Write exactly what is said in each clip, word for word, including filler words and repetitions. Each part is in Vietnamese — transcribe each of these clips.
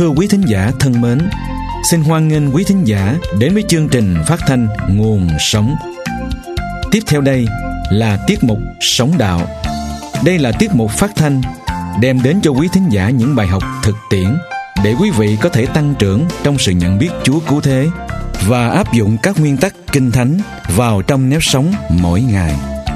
Thưa quý thính giả thân mến, xin hoan nghênh quý thính giả đến với chương trình phát thanh Nguồn Sống. Tiếp theo đây là tiết mục Sống Đạo. Đây là tiết mục phát thanh đem đến cho quý thính giả những bài học thực tiễn để quý vị có thể tăng trưởng trong sự nhận biết Chúa cứu thế và áp dụng các nguyên tắc Kinh Thánh vào trong nếp sống mỗi ngày.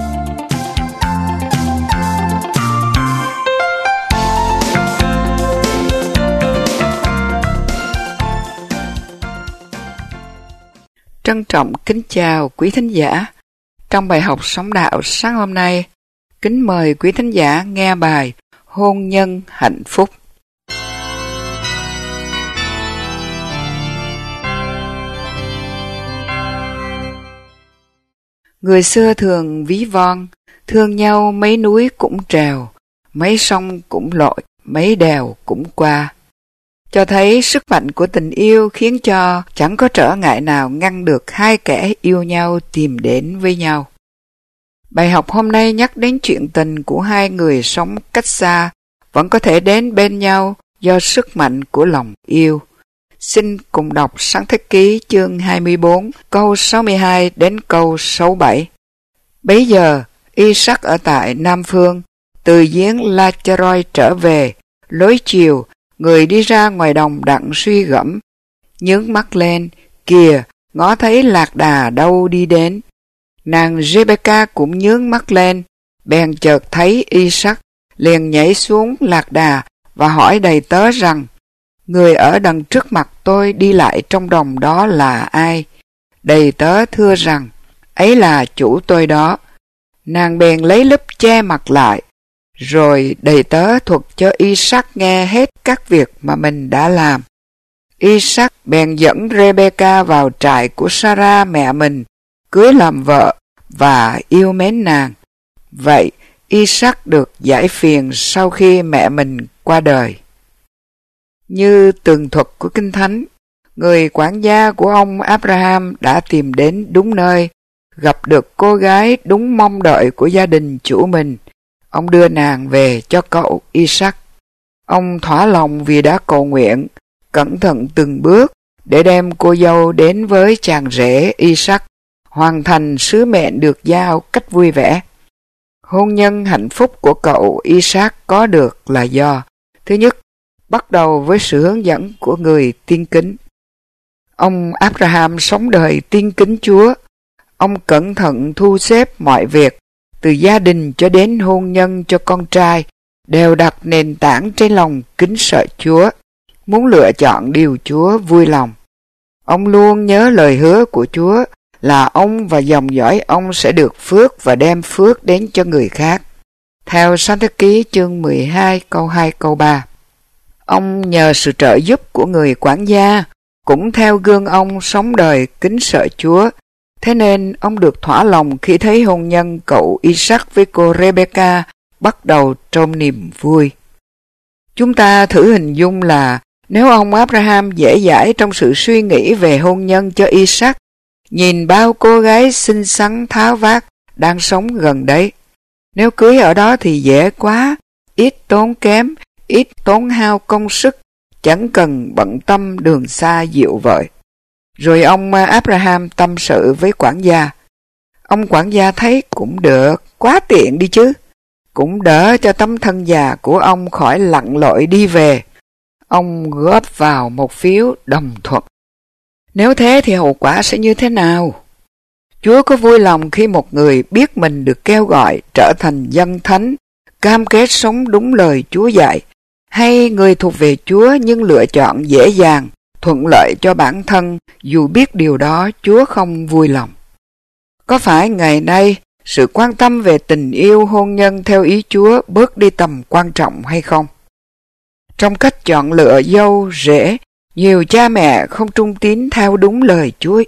Trân trọng kính chào quý thính giả. Trong bài học Sống Đạo sáng hôm nay, kính mời quý thính giả nghe bài Hôn nhân hạnh phúc. Người xưa thường ví von, thương nhau mấy núi cũng trèo, mấy sông cũng lội, mấy đèo cũng qua. Cho thấy sức mạnh của tình yêu khiến cho chẳng có trở ngại nào ngăn được hai kẻ yêu nhau tìm đến với nhau. Bài học hôm nay nhắc đến chuyện tình của hai người sống cách xa vẫn có thể đến bên nhau do sức mạnh của lòng yêu. Xin cùng đọc Sáng Thế Ký chương hai mươi bốn câu sáu mươi hai đến câu sáu mươi bảy. Bấy giờ Isaac ở tại Nam Phương, từ giếng La-chơ-roi trở về, lối chiều, người đi ra ngoài đồng đặng suy gẫm, nhướng mắt lên, kìa, ngó thấy lạc đà đâu đi đến. Nàng Rê-bê-ca cũng nhướng mắt lên, bèn chợt thấy Isaac, liền nhảy xuống lạc đà và hỏi đầy tớ rằng, người ở đằng trước mặt tôi đi lại trong đồng đó là ai? Đầy tớ thưa rằng, ấy là chủ tôi đó. Nàng bèn lấy lúp che mặt lại, rồi đầy tớ thuật cho Isaac nghe hết các việc mà mình đã làm. Isaac bèn dẫn Rê-bê-ca vào trại của Sa-ra mẹ mình, cưới làm vợ và yêu mến nàng. Vậy Isaac được giải phiền sau khi mẹ mình qua đời. Như tường thuật của Kinh Thánh, người quản gia của ông Abraham đã tìm đến đúng nơi, gặp được cô gái đúng mong đợi của gia đình chủ mình. Ông đưa nàng về cho cậu Isaac. Ông thỏa lòng vì đã cầu nguyện, cẩn thận từng bước để đem cô dâu đến với chàng rể Isaac, hoàn thành sứ mệnh được giao cách vui vẻ. Hôn nhân hạnh phúc của cậu Isaac có được là do, thứ nhất, bắt đầu với sự hướng dẫn của người tiên kính. Ông Abraham sống đời tiên kính Chúa. Ông cẩn thận thu xếp mọi việc, từ gia đình cho đến hôn nhân cho con trai, đều đặt nền tảng trên lòng kính sợ Chúa, muốn lựa chọn điều Chúa vui lòng. Ông luôn nhớ lời hứa của Chúa là ông và dòng dõi ông sẽ được phước và đem phước đến cho người khác. Theo Sáng Thế Ký chương mười hai câu hai câu ba. Ông nhờ sự trợ giúp của người quản gia, cũng theo gương ông sống đời kính sợ Chúa. Thế nên ông được thỏa lòng khi thấy hôn nhân cậu Isaac với cô Rê-bê-ca bắt đầu trong niềm vui. Chúng ta thử hình dung là nếu ông Abraham dễ dãi trong sự suy nghĩ về hôn nhân cho Isaac, nhìn bao cô gái xinh xắn tháo vát đang sống gần đấy. Nếu cưới ở đó thì dễ quá, ít tốn kém, ít tốn hao công sức, chẳng cần bận tâm đường xa dịu vợi. Rồi ông Abraham tâm sự với quản gia. Ông quản gia thấy cũng được, quá tiện đi chứ. Cũng đỡ cho tấm thân già của ông khỏi lặn lội đi về. Ông góp vào một phiếu đồng thuận. Nếu thế thì hậu quả sẽ như thế nào? Chúa có vui lòng khi một người biết mình được kêu gọi trở thành dân thánh, cam kết sống đúng lời Chúa dạy, hay người thuộc về Chúa nhưng lựa chọn dễ dàng, thuận lợi cho bản thân dù biết điều đó Chúa không vui lòng? Có phải ngày nay sự quan tâm về tình yêu hôn nhân theo ý Chúa bớt đi tầm quan trọng hay không? Trong cách chọn lựa dâu, rể, nhiều cha mẹ không trung tín theo đúng lời Chúa,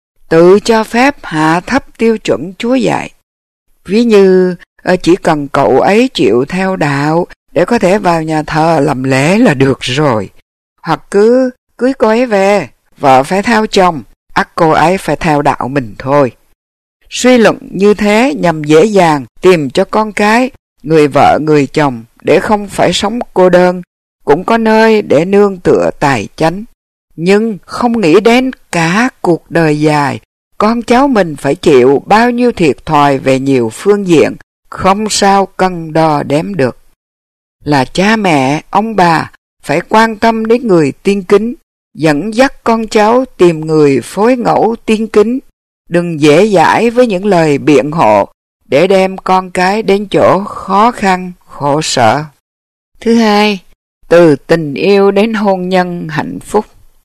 tự cho phép hạ thấp tiêu chuẩn Chúa dạy. Ví như chỉ cần cậu ấy chịu theo đạo để có thể vào nhà thờ làm lễ là được rồi. Hoặc cứ cưới cô ấy về, vợ phải theo chồng, ắt cô ấy phải theo đạo mình thôi. Suy luận như thế nhằm dễ dàng tìm cho con cái người vợ người chồng để không phải sống cô đơn, cũng có nơi để nương tựa tài chánh. Nhưng không nghĩ đến cả cuộc đời dài, con cháu mình phải chịu bao nhiêu thiệt thòi về nhiều phương diện, không sao cân đo đếm được. Là cha mẹ, ông bà phải quan tâm đến người tiên kính, dẫn dắt con cháu tìm người phối ngẫu tiên kính, đừng dễ dãi với những lời biện hộ để đem con cái đến chỗ khó khăn, khổ sở. Thứ hai, từ tình yêu đến hôn nhân hạnh phúc.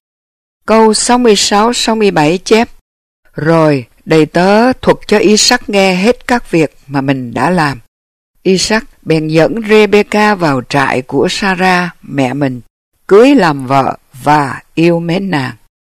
Câu sáu mươi sáu sáu mươi bảy chép: Rồi đầy tớ thuật cho Isaac nghe hết các việc mà mình đã làm. Isaac bèn dẫn Rebecca vào trại của Sarah, mẹ mình, cưới làm vợ và yêu mến nàng.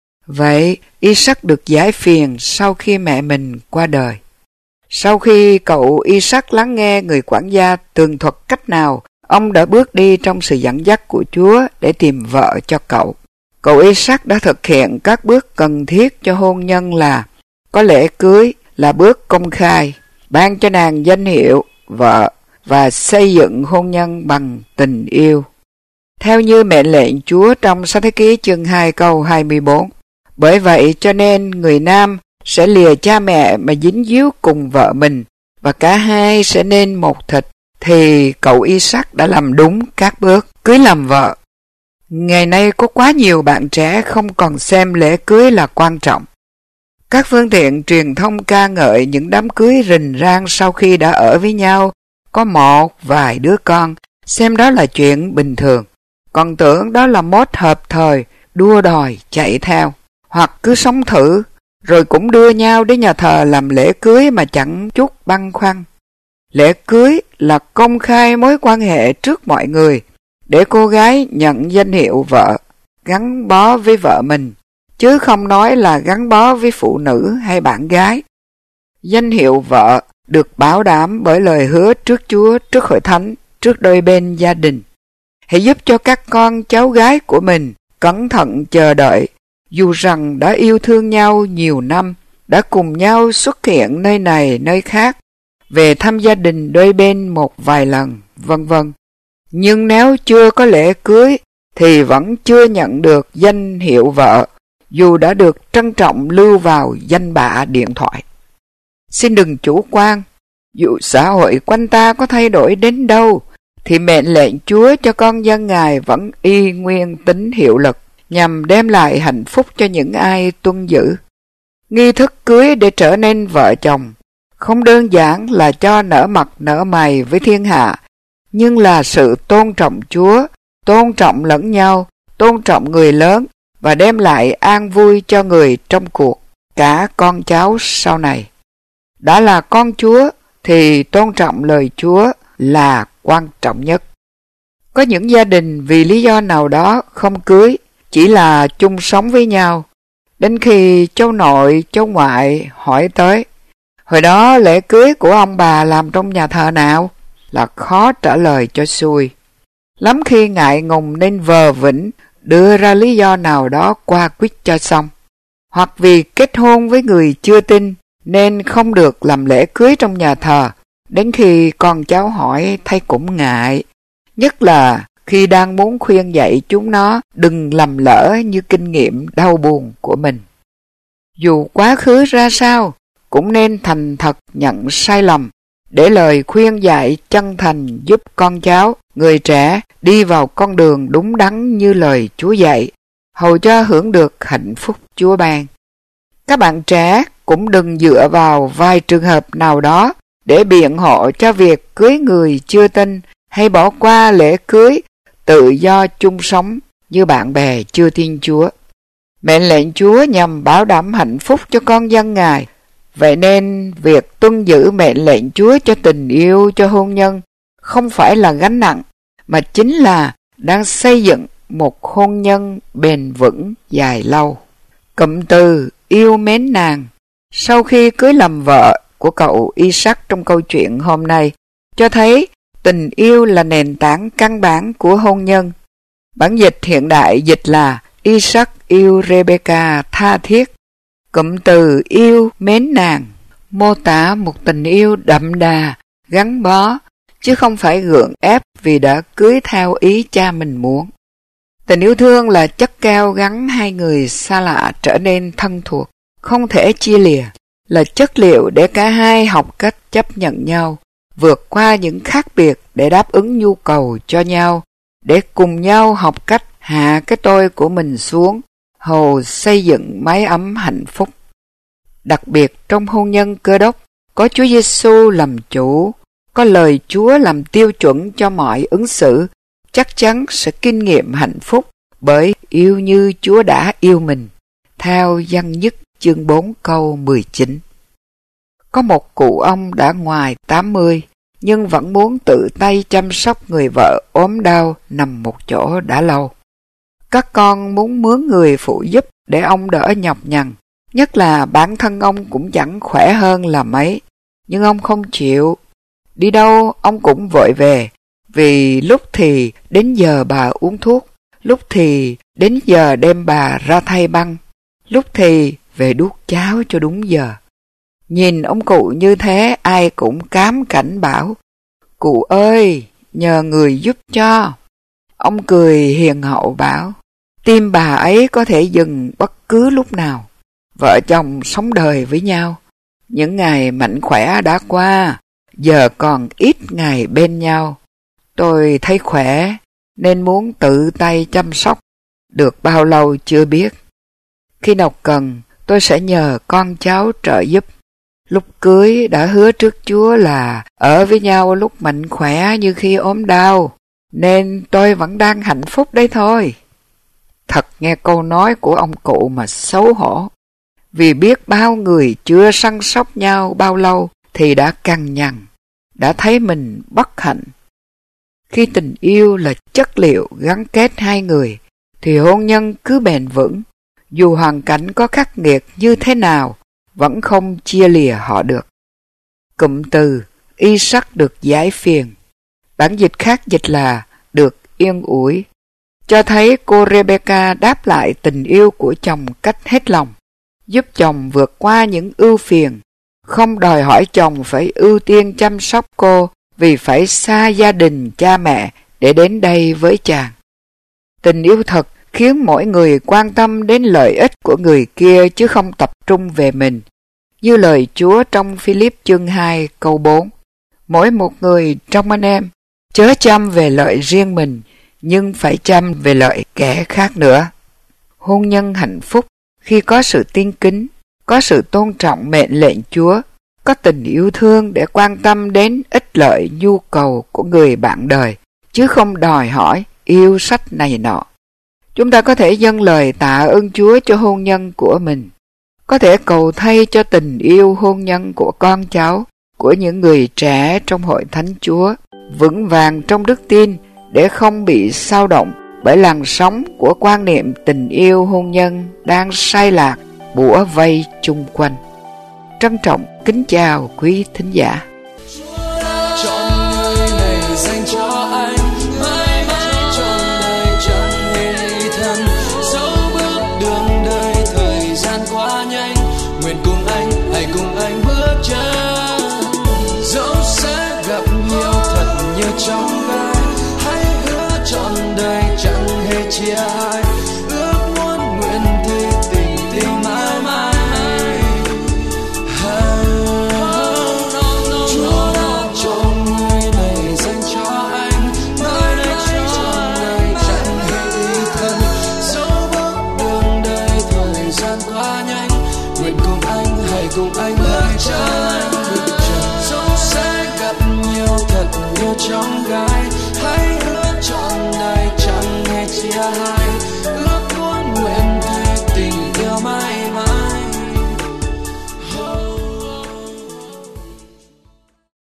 Vậy Isaac được giải phiền sau khi mẹ mình qua đời. Sau khi cậu Isaac lắng nghe người quản gia tường thuật cách nào ông đã bước đi trong sự dẫn dắt của Chúa để tìm vợ cho cậu, cậu Isaac đã thực hiện các bước cần thiết cho hôn nhân là có lễ cưới là bước công khai, ban cho nàng danh hiệu vợ và xây dựng hôn nhân bằng tình yêu. Theo như mệnh lệnh Chúa trong Sách Thế Ký chương hai câu hai mươi bốn. Bởi vậy cho nên người nam sẽ lìa cha mẹ mà dính díu cùng vợ mình, và cả hai sẽ nên một thịt, thì cậu Isaac đã làm đúng các bước cưới làm vợ. Ngày nay có quá nhiều bạn trẻ không còn xem lễ cưới là quan trọng. Các phương tiện truyền thông ca ngợi những đám cưới rình rang sau khi đã ở với nhau, có một vài đứa con, xem đó là chuyện bình thường, còn tưởng đó là mốt hợp thời, đua đòi chạy theo, hoặc cứ sống thử, rồi cũng đưa nhau đến nhà thờ làm lễ cưới mà chẳng chút băn khoăn. Lễ cưới là công khai mối quan hệ trước mọi người, để cô gái nhận danh hiệu vợ, gắn bó với vợ mình, chứ không nói là gắn bó với phụ nữ hay bạn gái. Danh hiệu vợ được bảo đảm bởi lời hứa trước Chúa, trước hội thánh, trước đôi bên gia đình. Hãy giúp cho các con cháu gái của mình cẩn thận chờ đợi, dù rằng đã yêu thương nhau nhiều năm, đã cùng nhau xuất hiện nơi này nơi khác, về thăm gia đình đôi bên một vài lần, vân vân. Nhưng nếu chưa có lễ cưới thì vẫn chưa nhận được danh hiệu vợ, dù đã được trân trọng lưu vào danh bạ điện thoại. Xin đừng chủ quan, dù xã hội quanh ta có thay đổi đến đâu, thì mệnh lệnh Chúa cho con dân Ngài vẫn y nguyên tính hiệu lực, nhằm đem lại hạnh phúc cho những ai tuân giữ. Nghi thức cưới để trở nên vợ chồng không đơn giản là cho nở mặt nở mày với thiên hạ, nhưng là sự tôn trọng Chúa, tôn trọng lẫn nhau, tôn trọng người lớn và đem lại an vui cho người trong cuộc, cả con cháu sau này. Đã là con Chúa thì tôn trọng lời Chúa là quan trọng nhất. Có những gia đình vì lý do nào đó không cưới, chỉ là chung sống với nhau. Đến khi cháu nội, cháu ngoại hỏi tới, hồi đó lễ cưới của ông bà làm trong nhà thờ nào? Là khó trả lời cho xuôi. Lắm khi ngại ngùng nên vờ vĩnh đưa ra lý do nào đó qua quýt cho xong. Hoặc vì kết hôn với người chưa tin nên không được làm lễ cưới trong nhà thờ. Đến khi con cháu hỏi thấy cũng ngại, nhất là khi đang muốn khuyên dạy chúng nó đừng lầm lỡ như kinh nghiệm đau buồn của mình. Dù quá khứ ra sao, cũng nên thành thật nhận sai lầm, để lời khuyên dạy chân thành giúp con cháu, người trẻ đi vào con đường đúng đắn như lời Chúa dạy, hầu cho hưởng được hạnh phúc Chúa ban. Các bạn trẻ cũng đừng dựa vào vài trường hợp nào đó để biện hộ cho việc cưới người chưa tin hay bỏ qua lễ cưới tự do chung sống như bạn bè chưa tin Chúa. Mệnh lệnh Chúa nhằm bảo đảm hạnh phúc cho con dân Ngài. Vậy nên việc tuân giữ mệnh lệnh Chúa cho tình yêu, cho hôn nhân không phải là gánh nặng, mà chính là đang xây dựng một hôn nhân bền vững dài lâu. Cụm từ yêu mến nàng sau khi cưới làm vợ của cậu Isaac trong câu chuyện hôm nay cho thấy tình yêu là nền tảng căn bản của hôn nhân. Bản dịch hiện đại dịch là Isaac yêu Rebecca tha thiết. Cụm từ yêu mến nàng mô tả một tình yêu đậm đà, gắn bó, chứ không phải gượng ép vì đã cưới theo ý cha mình muốn. Tình yêu thương là chất keo gắn hai người xa lạ trở nên thân thuộc, không thể chia lìa, là chất liệu để cả hai học cách chấp nhận nhau, vượt qua những khác biệt để đáp ứng nhu cầu cho nhau, để cùng nhau học cách hạ cái tôi của mình xuống, hầu xây dựng mái ấm hạnh phúc. Đặc biệt trong hôn nhân Cơ Đốc, có Chúa Giêsu làm chủ, có lời Chúa làm tiêu chuẩn cho mọi ứng xử, chắc chắn sẽ kinh nghiệm hạnh phúc bởi yêu như Chúa đã yêu mình, theo Văn Nhất chương bốn câu mười chín. Có một cụ ông đã ngoài tám mươi, nhưng vẫn muốn tự tay chăm sóc người vợ ốm đau nằm một chỗ đã lâu. Các con muốn mướn người phụ giúp để ông đỡ nhọc nhằn, nhất là bản thân ông cũng chẳng khỏe hơn là mấy, nhưng ông không chịu. Đi đâu ông cũng vội về, vì lúc thì đến giờ bà uống thuốc, lúc thì đến giờ đem bà ra thay băng, lúc thì về đút cháo cho đúng giờ. Nhìn ông cụ như thế ai cũng cám cảnh bảo, cụ ơi, nhờ người giúp cho. Ông cười hiền hậu bảo, tim bà ấy có thể dừng bất cứ lúc nào. Vợ chồng sống đời với nhau, những ngày mạnh khỏe đã qua, giờ còn ít ngày bên nhau. Tôi thấy khỏe, nên muốn tự tay chăm sóc, được bao lâu chưa biết. Khi nào cần, tôi sẽ nhờ con cháu trợ giúp. Lúc cưới đã hứa trước Chúa là ở với nhau lúc mạnh khỏe như khi ốm đau, nên tôi vẫn đang hạnh phúc đấy thôi. Thật nghe câu nói của ông cụ mà xấu hổ, vì biết bao người chưa săn sóc nhau bao lâu thì đã cằn nhằn, đã thấy mình bất hạnh. Khi tình yêu là chất liệu gắn kết hai người, thì hôn nhân cứ bền vững, dù hoàn cảnh có khắc nghiệt như thế nào, vẫn không chia lìa họ được. Cụm từ y sắc được giải phiền, bản dịch khác dịch là được yên ủi, cho thấy cô Rebecca đáp lại tình yêu của chồng cách hết lòng, giúp chồng vượt qua những ưu phiền, không đòi hỏi chồng phải ưu tiên chăm sóc cô vì phải xa gia đình cha mẹ để đến đây với chàng. Tình yêu thật khiến mỗi người quan tâm đến lợi ích của người kia chứ không tập trung về mình. Như lời Chúa trong Philip chương hai câu bốn, mỗi một người trong anh em chớ chăm về lợi riêng mình, nhưng phải chăm về lợi kẻ khác nữa. Hôn nhân hạnh phúc khi có sự tin kính, có sự tôn trọng mệnh lệnh Chúa, có tình yêu thương để quan tâm đến ích lợi nhu cầu của người bạn đời, chứ không đòi hỏi yêu sách này nọ. Chúng ta có thể dâng lời tạ ơn Chúa cho hôn nhân của mình, có thể cầu thay cho tình yêu hôn nhân của con cháu, của những người trẻ trong hội thánh Chúa, vững vàng trong đức tin để không bị xao động bởi làn sóng của quan niệm tình yêu hôn nhân đang sai lạc bủa vây chung quanh. Trân trọng kính chào quý thính giả.